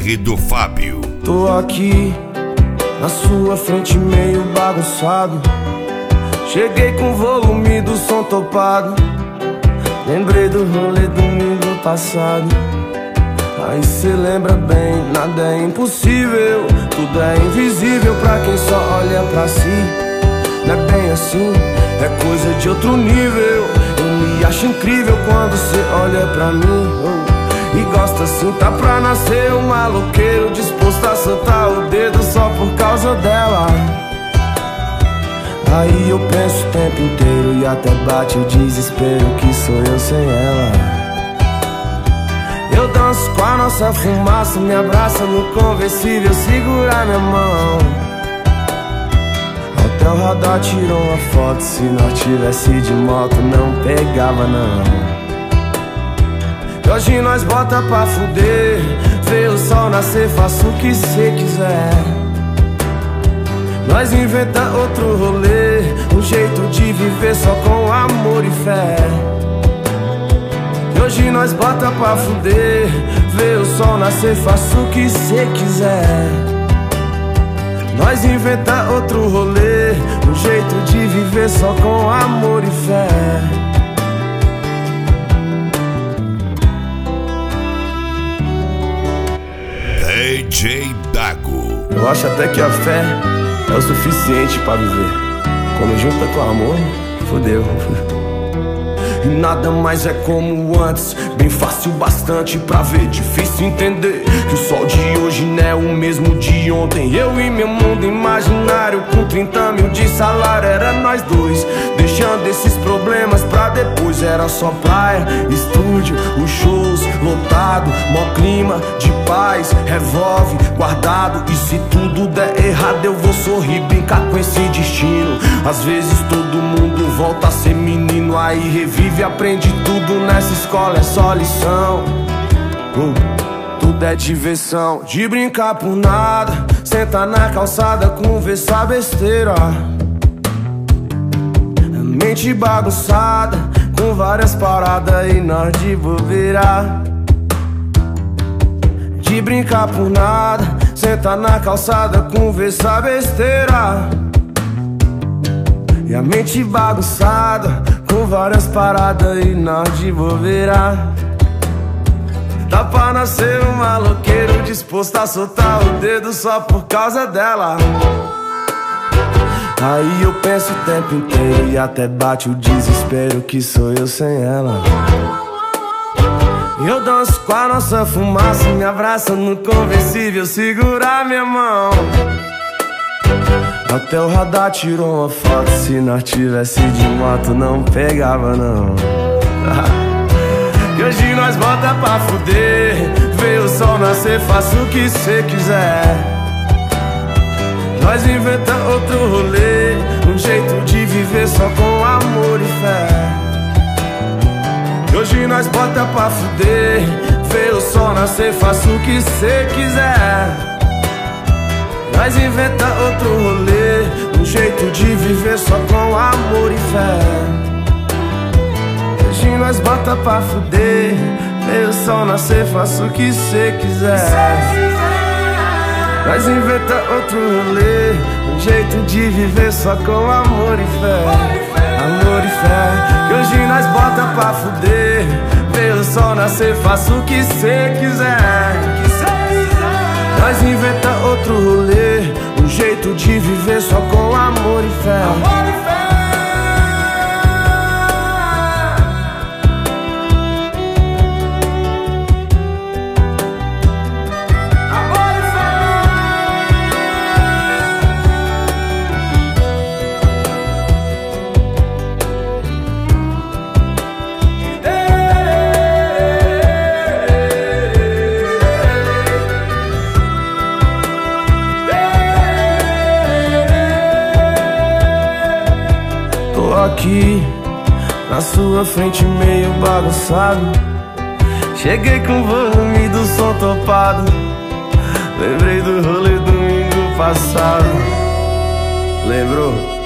R do Fábio. Tô aqui na sua frente meio bagunçado. Cheguei com o volume do som topado. Lembrei do rolê domingo passado. Aí cê lembra bem, nada é impossível, tudo é invisível pra quem só olha pra si. Não é bem assim, é coisa de outro nível. Eu me acho incrível quando cê olha pra mim, e gosta assim, tá pra nascer um maloqueiro disposto a soltar o dedo só por causa dela. Aí eu penso o tempo inteiro e até bate o desespero que sou eu sem ela. Eu danço com a nossa fumaça, me abraça no conversível, segura minha mão. Até o radar tirou uma foto, se nós tivesse de moto não pegava não. E hoje nós bota pra fuder, vê o sol nascer, faça o que cê quiser. Nós inventa outro rolê, um jeito de viver só com amor e fé. E hoje nós bota pra fuder, vê o sol nascer, faça o que cê quiser. Nós inventa outro rolê, um jeito de viver só com amor e fé. DJ Dago. Eu acho até que a fé é o suficiente pra viver. Quando junta com amor, fodeu. E nada mais é como antes, bem fácil bastante pra ver, difícil entender que o sol de hoje não é o mesmo de ontem. Eu e meu mundo imaginário com 30 mil de salário, era nós dois, deixando esses problemas pra depois. Era só praia, estúdio, os shows lotado, mó clima de paz, revólver guardado. E se tudo der errado eu vou sorrir, brincar com esse destino. Às vezes todo mundo volta a ser menino, aí revive, aprende tudo nessa escola, é só lição. Tudo é diversão, de brincar por nada, sentar na calçada, conversar besteira. Mente bagunçada, com várias paradas e nós de bobeira. De brincar por nada, sentar na calçada, conversar besteira. E a mente bagunçada, com várias paradas e nós de bobeira. Dá pra nascer um maloqueiro disposto a soltar o dedo só por causa dela. Aí eu penso o tempo inteiro e até bate o desespero que sou eu sem ela. E eu danço com a nossa fumaça, me abraça no conversível, segura minha mão. Até o radar tirou uma foto, se nós tivesse de moto não pegava não. E hoje nós bota pra fuder, vê o sol nascer, faça o que cê quiser. Nós inventa outro rolê, um jeito de viver só com amor e fé. E hoje nós bota pra fuder, vê o sol nascer, faça o que cê quiser. Nós inventa outro rolê, um jeito de viver só com amor e fé. Hoje nós bota pra fuder, vê o sol nascer, faça o que cê quiser. Nós inventa outro rolê, um jeito de viver só com amor e fé. Amor e fé. E hoje nós bota pra fuder, vê o sol nascer, faça o que cê quiser. Nós inventa outro rolê, um jeito de viver só com amor e fé. Amor e fé. Amor e fé. Aqui na sua frente meio bagunçado. Cheguei com o volume do som topado. Lembrei do rolê domingo passado. Lembrou?